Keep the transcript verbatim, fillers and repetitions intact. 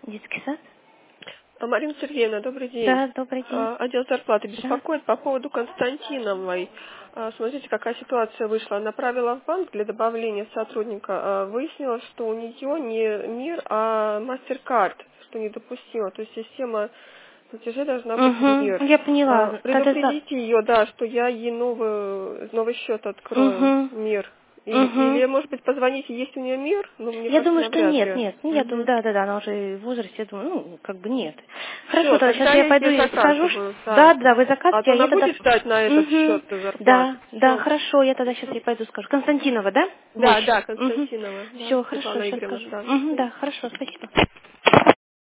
Детский сад? А, Марина Сергеевна, добрый день. Да, добрый день. А, Отдел зарплаты Да. беспокоит по поводу Константиновой. А, Смотрите, какая ситуация вышла. Направила в банк для добавления сотрудника. А, Выяснилось, что у нее не МИР, а MasterCard, что недопустимо. То есть система платежей должна быть МИР. Угу, я поняла. А, Тогда за... Предупредите ее, да, что я ей новый, новый счет открою, Угу. МИР. И- Угу. Или, может быть, позвоните, есть у нее МИР? Ну, мне Я кажется, думаю, что навряд нет, ли. нет. Ну, я думаю, Мгм. да, да, да, она уже в возрасте, я думаю, ну, как бы нет. Хорошо, Все, тогда сейчас тогда я я пойду ее и скажу, что... заказываю, да. Да, да, вы А заказываете, то а я она тогда... будет ждать на этот Угу. счет зарплаты. Да, да, Все. хорошо, я тогда сейчас ей пойду скажу. Константинова, да? Да, Мощь. да, Угу. Константинова, да, Все, хорошо, Светлана сейчас Игоревна, скажу. да. Угу, Мгм. да, хорошо, спасибо.